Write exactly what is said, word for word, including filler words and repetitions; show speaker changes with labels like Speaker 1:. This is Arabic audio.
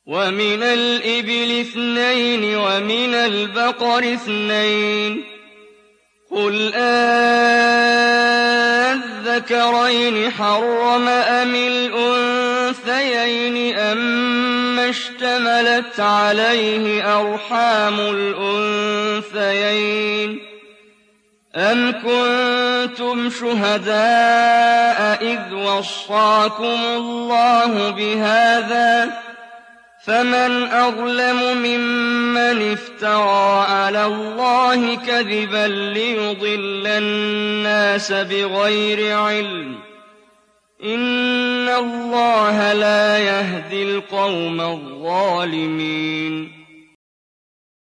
Speaker 1: ومن الإبل اثنين ومن البقر اثنين قل أَذَّكَرَيْنِ حَرَّمَ أَمِ الْأُنثَيَيْنِ أَمَّا اشْتَمَلَتْ عَلَيْهِ أَرْحَامُ الْأُنثَيَيْنِ أَمْ كُنتُمْ شُهَدَاءَ إِذْ وَصَّاكُمُ اللَّهُ بِهَٰذَا ۚ فَمَنْ أَظْلَمُ مِمَّنِ افْتَرَىٰ عَلَى اللَّهِ كَذِبًا لِّيُضِلَّ النَّاسَ بِغَيْرِ عِلْمٍ ۗ إِنَّ اللَّهَ لَا يَهْدِي الْقَوْمَ الظَّالِمِينَ